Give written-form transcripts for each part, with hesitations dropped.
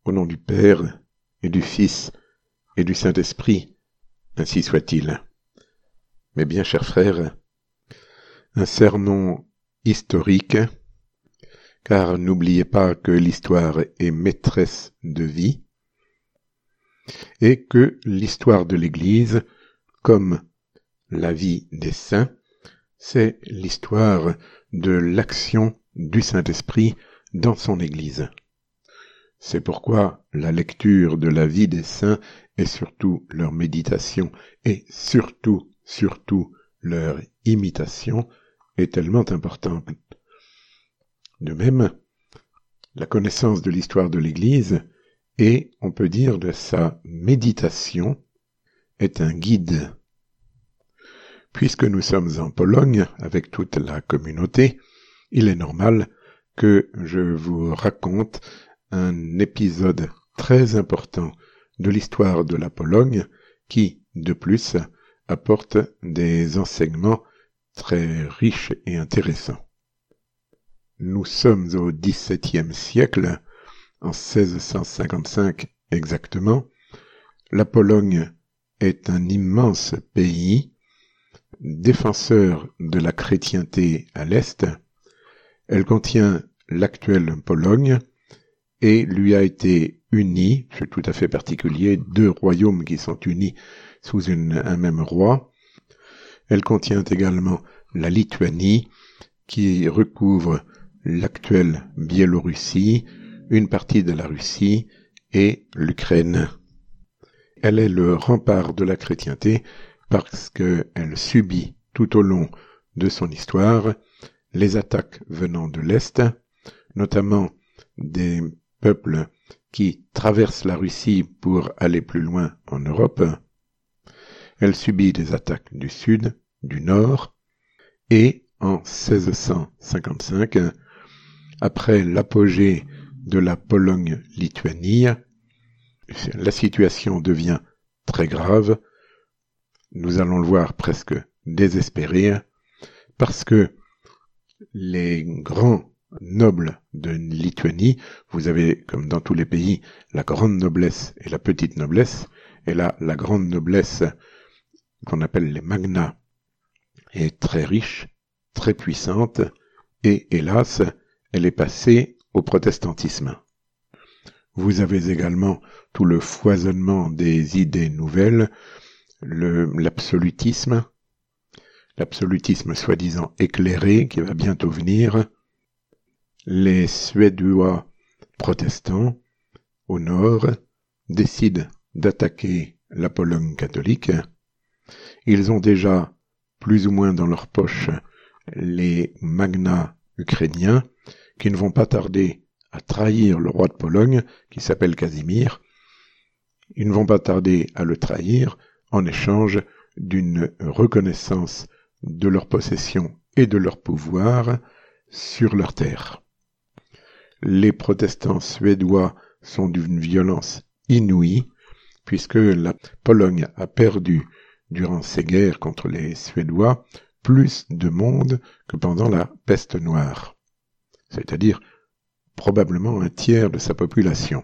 Au nom du Père, et du Fils, et du Saint-Esprit, ainsi soit-il. Mes bien chers frères, un sermon historique, car n'oubliez pas que l'histoire est maîtresse de vie, et que l'histoire de l'Église, comme la vie des saints, c'est l'histoire de l'action du Saint-Esprit dans son Église. C'est pourquoi la lecture de la vie des saints et surtout leur méditation et surtout leur imitation est tellement importante. De même, la connaissance de l'histoire de l'Église et, on peut dire, de sa méditation est un guide. Puisque nous sommes en Pologne avec toute la communauté, il est normal que je vous raconte un épisode très important de l'histoire de la Pologne qui, de plus, apporte des enseignements très riches et intéressants. Nous sommes au XVIIe siècle, en 1655 exactement. La Pologne est un immense pays, défenseur de la chrétienté à l'Est. Elle contient l'actuelle Pologne, et lui a été uni, c'est tout à fait particulier, deux royaumes qui sont unis sous un même roi. Elle contient également la Lituanie, qui recouvre l'actuelle Biélorussie, une partie de la Russie et l'Ukraine. Elle est le rempart de la chrétienté parce qu'elle subit tout au long de son histoire les attaques venant de l'Est, notamment des peuples qui traversent la Russie pour aller plus loin en Europe. Elle subit des attaques du Sud, du Nord, et en 1655, après l'apogée de la Pologne-Lituanie, la situation devient très grave. Nous allons le voir presque désespérée, parce que les grands nobles de Lituanie, vous avez, comme dans tous les pays, la grande noblesse et la petite noblesse, et là, la grande noblesse, qu'on appelle les magnats, est très riche, très puissante, et hélas, elle est passée au protestantisme. Vous avez également tout le foisonnement des idées nouvelles, l'absolutisme soi-disant éclairé qui va bientôt venir. Les Suédois protestants, au nord, décident d'attaquer la Pologne catholique. Ils ont déjà plus ou moins dans leur poche les magnats ukrainiens qui ne vont pas tarder à trahir le roi de Pologne, qui s'appelle Casimir. Ils ne vont pas tarder à le trahir en échange d'une reconnaissance de leur possession et de leur pouvoir sur leur terre. Les protestants suédois sont d'une violence inouïe, puisque la Pologne a perdu, durant ces guerres contre les Suédois, plus de monde que pendant la peste noire, c'est-à-dire probablement un tiers de sa population.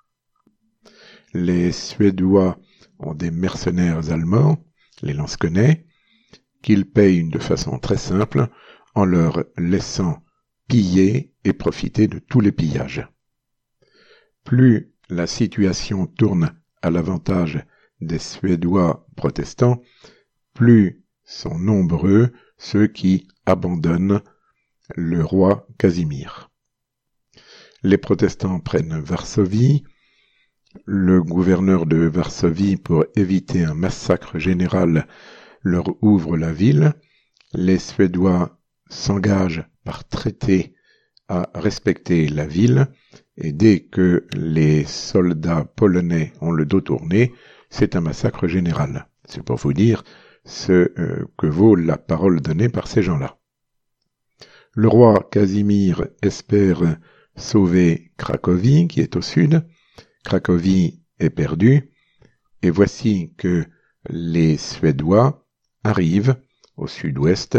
Les Suédois ont des mercenaires allemands, les lansquenets, qu'ils payent de façon très simple en leur laissant piller et profiter de tous les pillages. Plus la situation tourne à l'avantage des Suédois protestants, plus sont nombreux ceux qui abandonnent le roi Casimir. Les protestants prennent Varsovie. Le gouverneur de Varsovie, pour éviter un massacre général, leur ouvre la ville. Les Suédois s'engagent par traité à respecter la ville, et dès que les soldats polonais ont le dos tourné, c'est un massacre général. C'est pour vous dire ce que vaut la parole donnée par ces gens-là. Le roi Casimir espère sauver Cracovie, qui est au sud. Cracovie est perdue, et voici que les Suédois arrivent au sud-ouest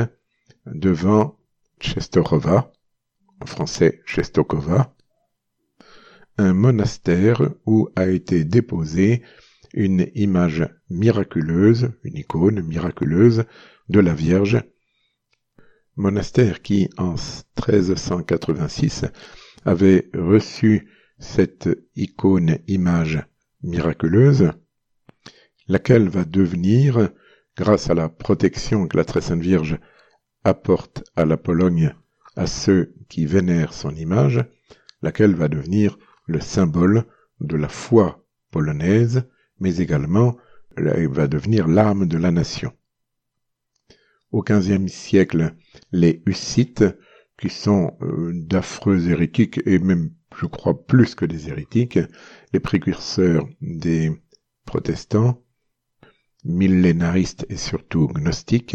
devant Częstochowa, en français Częstochowa, un monastère où a été déposée une image miraculeuse, une icône miraculeuse de la Vierge. Monastère qui, en 1386, avait reçu cette icône image miraculeuse, laquelle va devenir, grâce à la protection que la Très Sainte Vierge apporte à la Pologne à ceux qui vénèrent son image, laquelle va devenir le symbole de la foi polonaise, mais également elle va devenir l'âme de la nation. Au XVe siècle, les Hussites, qui sont d'affreux hérétiques, et même, je crois, plus que des hérétiques, les précurseurs des protestants, millénaristes et surtout gnostiques,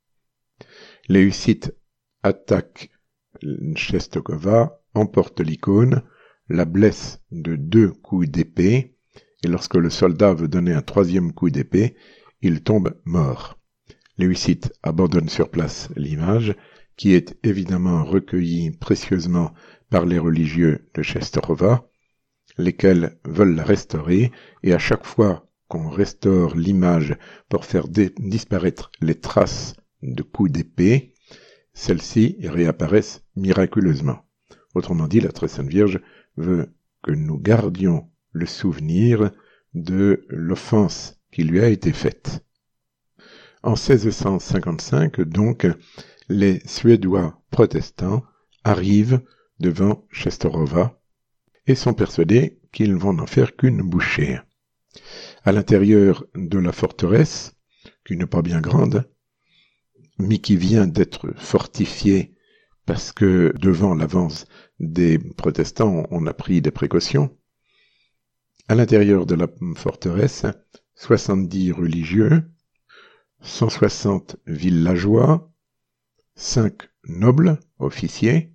les Hussites attaquent Czestochowa, emportent l'icône, la blesse de 2 coups d'épée, et lorsque le soldat veut donner un 3e coup d'épée, il tombe mort. Les Hussites abandonnent sur place l'image, qui est évidemment recueillie précieusement par les religieux de Czestochowa, lesquels veulent la restaurer, et à chaque fois qu'on restaure l'image pour faire disparaître les traces de coups d'épée, celles-ci réapparaissent miraculeusement. Autrement dit, la Très Sainte Vierge veut que nous gardions le souvenir de l'offense qui lui a été faite. En 1655, donc, les Suédois protestants arrivent devant Czestochowa et sont persuadés qu'ils vont n'en faire qu'une bouchée. À l'intérieur de la forteresse, qui n'est pas bien grande, mais qui vient d'être fortifiée parce que devant l'avance des protestants, on a pris des précautions. À l'intérieur de la forteresse, 70 religieux, 160 villageois, 5 nobles, officiers.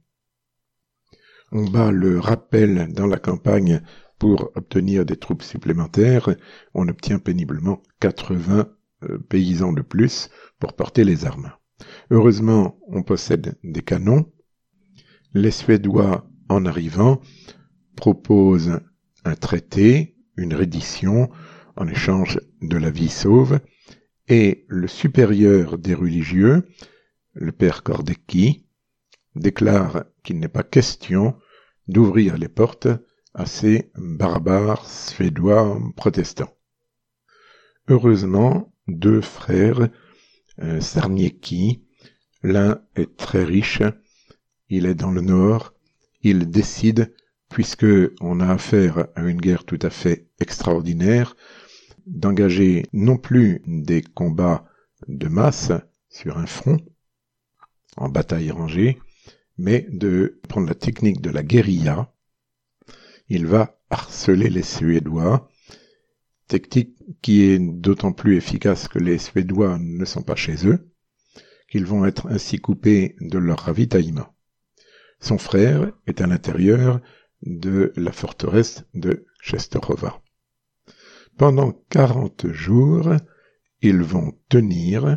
On bat le rappel dans la campagne pour obtenir des troupes supplémentaires. On obtient péniblement 80 paysans de plus pour porter les armes. Heureusement, on possède des canons. Les Suédois, en arrivant, proposent un traité, une reddition, en échange de la vie sauve, et le supérieur des religieux, le père Kordecki, déclare qu'il n'est pas question d'ouvrir les portes à ces barbares suédois protestants. Heureusement, 2 frères, Czarniecki, l'un est très riche, il est dans le nord, il décide, puisque on a affaire à une guerre tout à fait extraordinaire, d'engager non plus des combats de masse sur un front, en bataille rangée, mais de prendre la technique de la guérilla. Il va harceler les Suédois, technique qui est d'autant plus efficace que les Suédois ne sont pas chez eux, qu'ils vont être ainsi coupés de leur ravitaillement. Son frère est à l'intérieur de la forteresse de Czestochowa. Pendant 40 jours, ils vont tenir,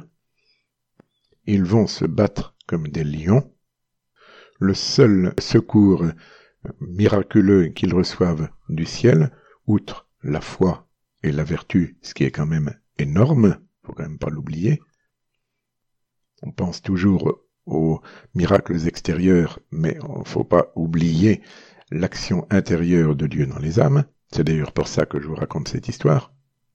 ils vont se battre comme des lions. Le seul secours miraculeux qu'ils reçoivent du ciel, outre la foi et la vertu, ce qui est quand même énorme, faut quand même pas l'oublier. On pense toujours aux miracles extérieurs, mais il ne faut pas oublier l'action intérieure de Dieu dans les âmes. C'est d'ailleurs pour ça que je vous raconte cette histoire.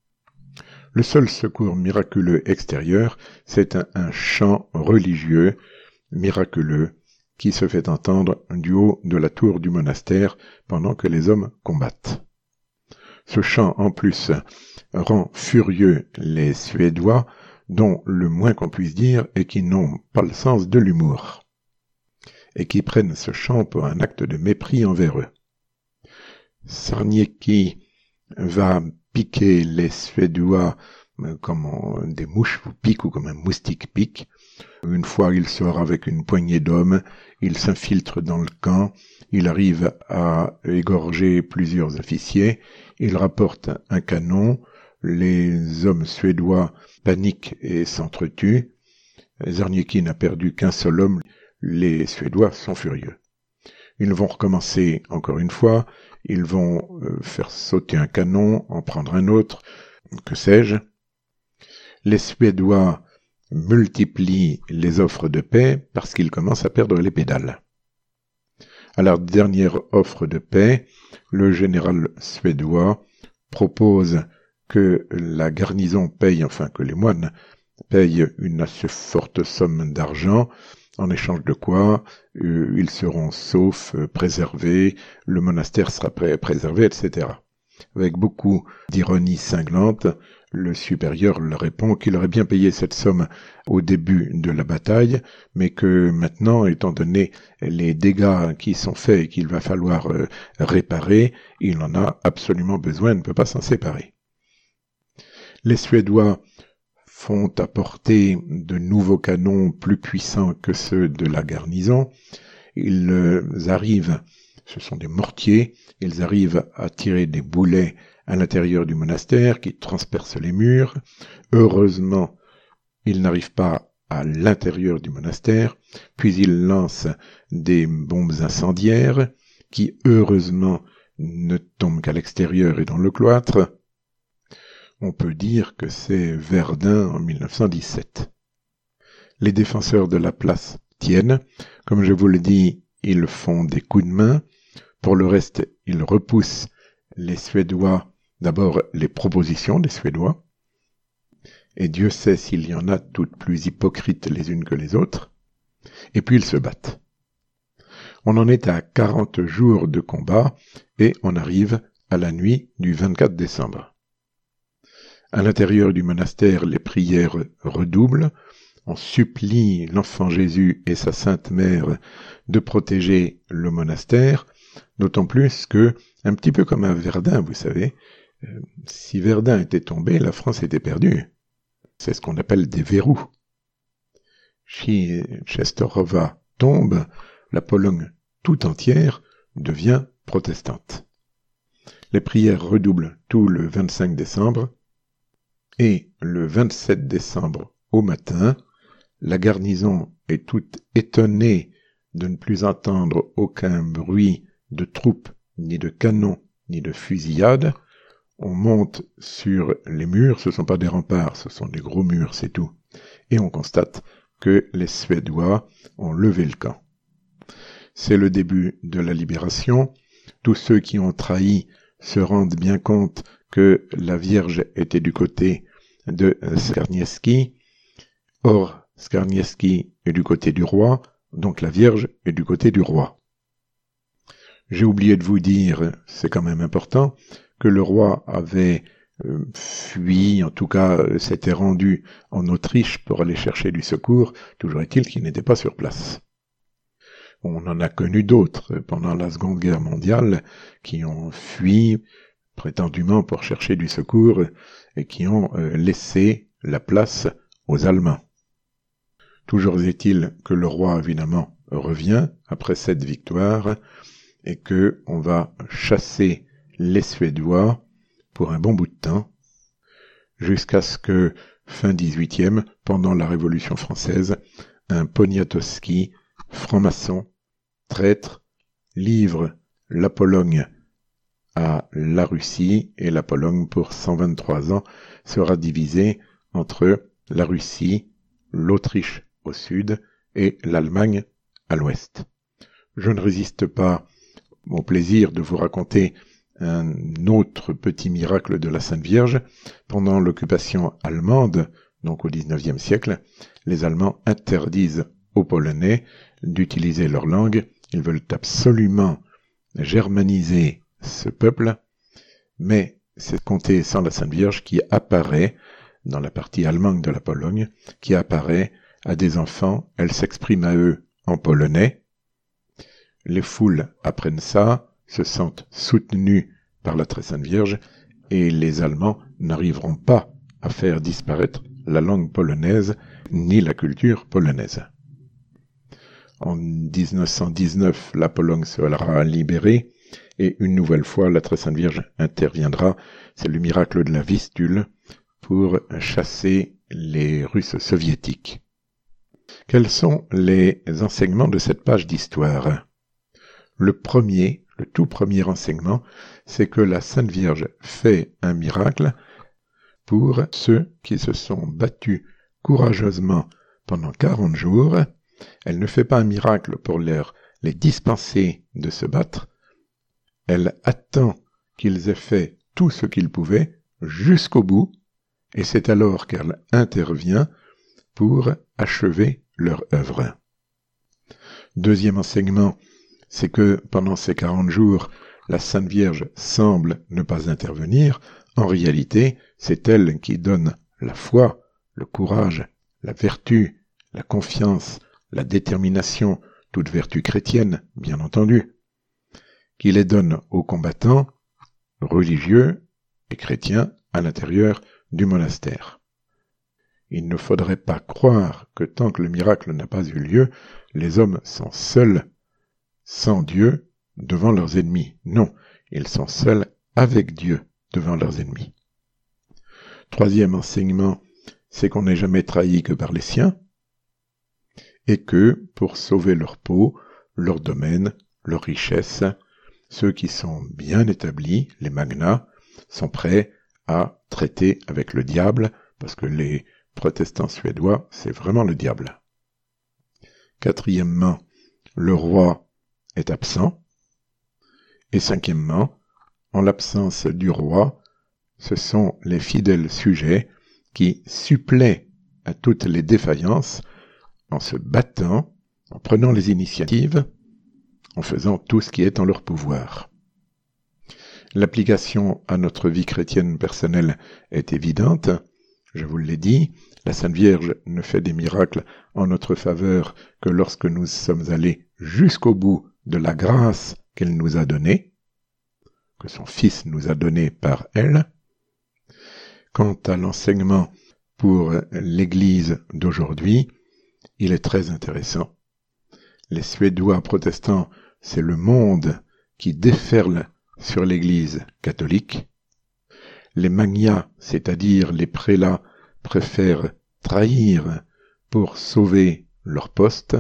Le seul secours miraculeux extérieur, c'est un chant religieux miraculeux qui se fait entendre du haut de la tour du monastère pendant que les hommes combattent. Ce chant, en plus, rend furieux les Suédois, dont le moins qu'on puisse dire est qu'ils n'ont pas le sens de l'humour, et qui prennent ce chant pour un acte de mépris envers eux. Czarniecki va piquer les Suédois comme des mouches vous piquent ou comme un moustique pique. Une fois, il sort avec une poignée d'hommes, il s'infiltre dans le camp, il arrive à égorger plusieurs officiers, il rapporte un canon, les hommes suédois paniquent et s'entretuent. Czarniecki n'a perdu qu'un seul homme, les Suédois sont furieux. Ils vont recommencer encore une fois, ils vont faire sauter un canon, en prendre un autre, que sais-je. Les Suédois multiplient les offres de paix parce qu'ils commencent à perdre les pédales. À la dernière offre de paix, le général suédois propose que la garnison paye, enfin que les moines payent une assez forte somme d'argent, en échange de quoi ils seront saufs, préservés, le monastère sera préservé, etc. Avec beaucoup d'ironie cinglante, le supérieur leur répond qu'il aurait bien payé cette somme au début de la bataille, mais que maintenant, étant donné les dégâts qui sont faits et qu'il va falloir réparer, il en a absolument besoin et ne peut pas s'en séparer. Les Suédois font apporter de nouveaux canons plus puissants que ceux de la garnison. Ils arrivent, ce sont des mortiers, ils arrivent à tirer des boulets à l'intérieur du monastère qui transpercent les murs. Heureusement, ils n'arrivent pas à l'intérieur du monastère, puis ils lancent des bombes incendiaires qui, heureusement, ne tombent qu'à l'extérieur et dans le cloître. On peut dire que c'est Verdun en 1917. Les défenseurs de la place tiennent. Comme je vous le dis, ils font des coups de main. Pour le reste, ils repoussent les Suédois, d'abord les propositions des Suédois. Et Dieu sait s'il y en a toutes plus hypocrites les unes que les autres. Et puis ils se battent. On en est à 40 jours de combat et on arrive à la nuit du 24 décembre. À l'intérieur du monastère, les prières redoublent. On supplie l'enfant Jésus et sa sainte mère de protéger le monastère, d'autant plus que, un petit peu comme à Verdun, vous savez, si Verdun était tombé, la France était perdue. C'est ce qu'on appelle des verrous. Si Częstochowa tombe, la Pologne tout entière devient protestante. Les prières redoublent tout le 25 décembre, et le 27 décembre au matin, la garnison est toute étonnée de ne plus entendre aucun bruit de troupes, ni de canons, ni de fusillades. On monte sur les murs, ce ne sont pas des remparts, ce sont des gros murs, c'est tout. Et on constate que les Suédois ont levé le camp. C'est le début de la libération. Tous ceux qui ont trahi se rendent bien compte que la Vierge était du côté de Skiernieski. Or, Skiernieski est du côté du roi, donc la Vierge est du côté du roi. J'ai oublié de vous dire, c'est quand même important, que le roi avait fui, en tout cas s'était rendu en Autriche pour aller chercher du secours, toujours est-il qu'il n'était pas sur place. On en a connu d'autres pendant la Seconde Guerre mondiale qui ont fui prétendument pour chercher du secours et qui ont laissé la place aux Allemands. Toujours est-il que le roi, évidemment, revient après cette victoire et que on va chasser les Suédois pour un bon bout de temps, jusqu'à ce que, fin 18e, pendant la Révolution française, un Poniatowski, franc-maçon, traître, livre la Pologne à la Russie, et la Pologne, pour 123 ans, sera divisée entre la Russie, l'Autriche au sud et l'Allemagne à l'ouest. Je ne résiste pas au plaisir de vous raconter un autre petit miracle de la Sainte Vierge. Pendant l'occupation allemande, donc au XIXe siècle, les Allemands interdisent aux Polonais d'utiliser leur langue. Ils veulent absolument germaniser ce peuple, mais c'est compter sans la Sainte Vierge qui apparaît dans la partie allemande de la Pologne, qui apparaît à des enfants. Elle s'exprime à eux en polonais. Les foules apprennent ça, se sentent soutenus par la Très Sainte Vierge, et les Allemands n'arriveront pas à faire disparaître la langue polonaise ni la culture polonaise. En 1919, la Pologne sera libérée, et une nouvelle fois, la Très Sainte Vierge interviendra. C'est le miracle de la Vistule pour chasser les Russes soviétiques. Quels sont les enseignements de cette page d'histoire ? Le premier, le tout premier enseignement, c'est que la Sainte Vierge fait un miracle pour ceux qui se sont battus courageusement pendant 40 jours. Elle ne fait pas un miracle pour les dispenser de se battre. Elle attend qu'ils aient fait tout ce qu'ils pouvaient jusqu'au bout, et c'est alors qu'elle intervient pour achever leur œuvre. Deuxième enseignement, c'est que pendant ces 40 jours, la Sainte Vierge semble ne pas intervenir. En réalité, c'est elle qui donne la foi, le courage, la vertu, la confiance, la détermination, toute vertu chrétienne, bien entendu, qui les donne aux combattants, religieux et chrétiens à l'intérieur du monastère. Il ne faudrait pas croire que tant que le miracle n'a pas eu lieu, les hommes sont seuls, sans Dieu, devant leurs ennemis. Non, ils sont seuls avec Dieu devant leurs ennemis. Troisième enseignement, c'est qu'on n'est jamais trahi que par les siens, et que, pour sauver leur peau, leur domaine, leur richesse, ceux qui sont bien établis, les magnats, sont prêts à traiter avec le diable, parce que les protestants suédois, c'est vraiment le diable. Quatrièmement, le roi est absent. Et cinquièmement, en l'absence du roi, ce sont les fidèles sujets qui suppléent à toutes les défaillances en se battant, en prenant les initiatives, en faisant tout ce qui est en leur pouvoir. L'application à notre vie chrétienne personnelle est évidente. Je vous l'ai dit, la Sainte Vierge ne fait des miracles en notre faveur que lorsque nous sommes allés jusqu'au bout de la grâce qu'elle nous a donnée, que son Fils nous a donnée par elle. Quant à l'enseignement pour l'Église d'aujourd'hui, il est très intéressant. Les Suédois protestants, c'est le monde qui déferle sur l'Église catholique. Les magnats, c'est-à-dire les prélats, préfèrent trahir pour sauver leur poste.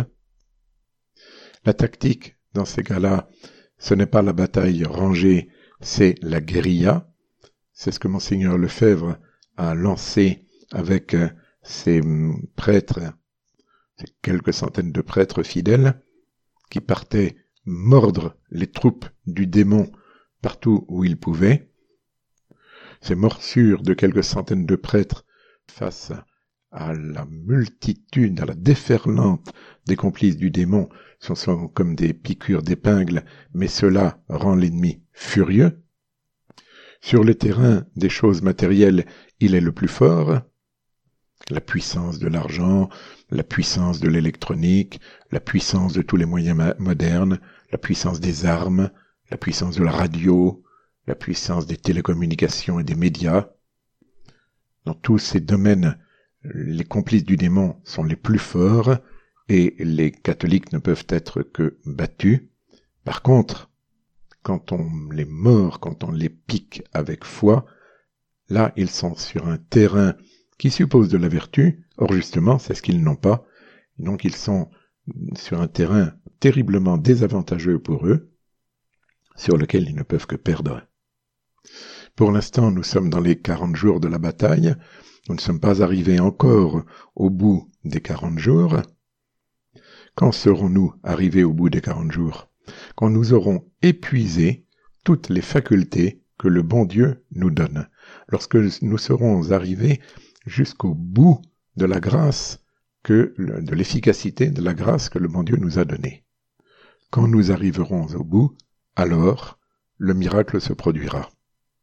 La tactique, dans ces cas-là, ce n'est pas la bataille rangée, c'est la guérilla. C'est ce que Monseigneur Lefebvre a lancé avec ses prêtres, ces quelques centaines de prêtres fidèles, qui partaient mordre les troupes du démon partout où ils pouvaient. Ces morsures de quelques centaines de prêtres face à la multitude, à la déferlante des complices du démon, sont comme des piqûres d'épingle, mais cela rend l'ennemi furieux. Sur le terrain des choses matérielles, il est le plus fort. La puissance de l'argent, la puissance de l'électronique, la puissance de tous les moyens modernes, la puissance des armes, la puissance de la radio, la puissance des télécommunications et des médias. Dans tous ces domaines, les complices du démon sont les plus forts et les catholiques ne peuvent être que battus. Par contre, quand on les mord, quand on les pique avec foi, là ils sont sur un terrain qui suppose de la vertu. Or justement, c'est ce qu'ils n'ont pas. Donc ils sont sur un terrain terriblement désavantageux pour eux, sur lequel ils ne peuvent que perdre. Pour l'instant, nous sommes dans les 40 jours de la bataille. Nous ne sommes pas arrivés encore au bout des 40 jours. Quand serons-nous arrivés au bout des 40 jours? Quand nous aurons épuisé toutes les facultés que le bon Dieu nous donne. Lorsque nous serons arrivés jusqu'au bout de la grâce, de l'efficacité de la grâce que le bon Dieu nous a donnée. Quand nous arriverons au bout, alors le miracle se produira.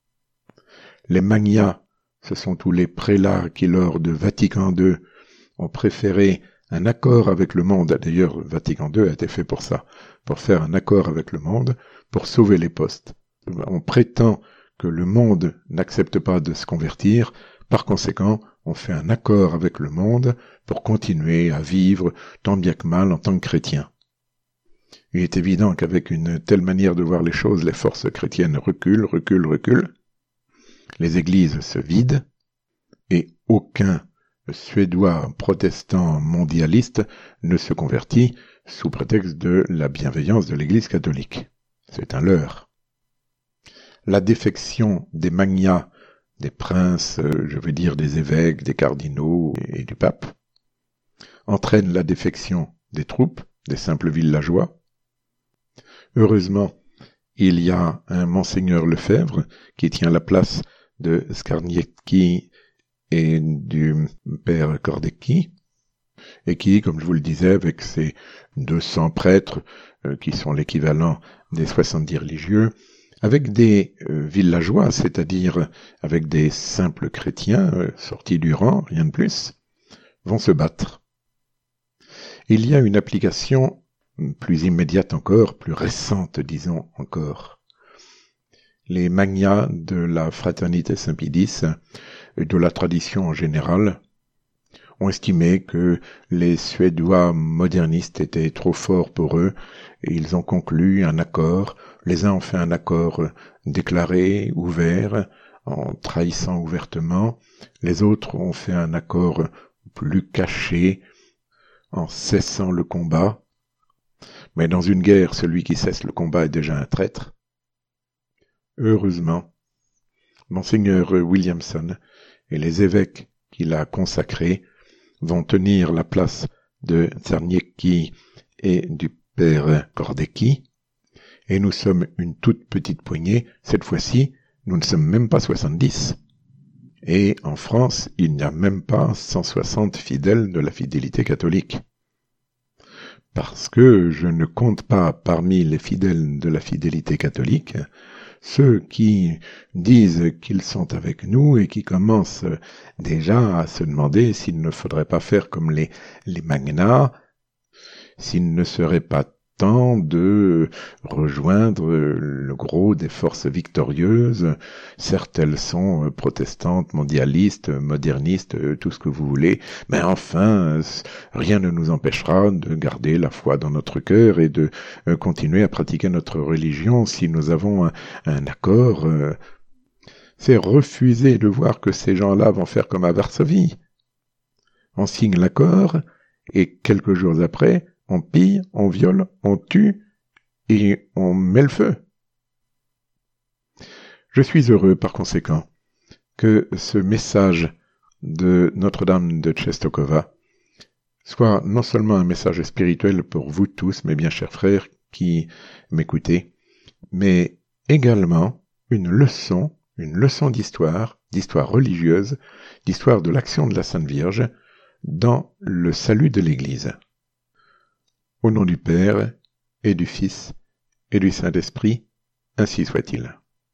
Les magnats, ce sont tous les prélats qui, lors de Vatican II, ont préféré un accord avec le monde. D'ailleurs, Vatican II a été fait pour ça, pour faire un accord avec le monde, pour sauver les postes. On prétend que le monde n'accepte pas de se convertir, par conséquent, on fait un accord avec le monde pour continuer à vivre tant bien que mal en tant que chrétien. Il est évident qu'avec une telle manière de voir les choses, les forces chrétiennes reculent. Les églises se vident et aucun Suédois protestant mondialiste ne se convertit sous prétexte de la bienveillance de l'Église catholique. C'est un leurre. La défection des magnats, des princes, je veux dire des évêques, des cardinaux et du pape, entraîne la défection des troupes, des simples villageois. Heureusement, il y a un monseigneur Lefebvre qui tient la place de Skarniecki et du père Kordecki, et qui, comme je vous le disais, avec ses 200 prêtres, qui sont l'équivalent des 70 religieux, avec des villageois, c'est-à-dire avec des simples chrétiens sortis du rang, rien de plus, vont se battre. Il y a une application plus immédiate encore, plus récente, disons encore. Les magnats de la fraternité Saint-Pidis et de la tradition en général ont estimé que les Suédois modernistes étaient trop forts pour eux et ils ont conclu un accord. Les uns ont fait un accord déclaré, ouvert, en trahissant ouvertement. Les autres ont fait un accord plus caché, en cessant le combat. Mais dans une guerre, celui qui cesse le combat est déjà un traître. Heureusement, Monseigneur Williamson et les évêques qu'il a consacrés vont tenir la place de Czarniecki et du père Kordecki, et nous sommes une toute petite poignée. Cette fois-ci, nous ne sommes même pas 70. Et en France, il n'y a même pas 160 fidèles de la fidélité catholique. Parce que je ne compte pas parmi les fidèles de la fidélité catholique ceux qui disent qu'ils sont avec nous et qui commencent déjà à se demander s'il ne faudrait pas faire comme les magnats, s'il ne serait pas temps de rejoindre le gros des forces victorieuses. Certes, elles sont protestantes, mondialistes, modernistes, tout ce que vous voulez, mais enfin, rien ne nous empêchera de garder la foi dans notre cœur et de continuer à pratiquer notre religion si nous avons un accord. C'est refuser de voir que ces gens-là vont faire comme à Varsovie. On signe l'accord et quelques jours après, on pille, on viole, on tue et on met le feu. Je suis heureux, par conséquent, que ce message de Notre-Dame de Czestochowa soit non seulement un message spirituel pour vous tous, mes bien chers frères qui m'écoutez, mais également une leçon d'histoire religieuse, d'histoire de l'action de la Sainte Vierge dans le salut de l'Église. Au nom du Père, et du Fils, et du Saint-Esprit, ainsi soit-il.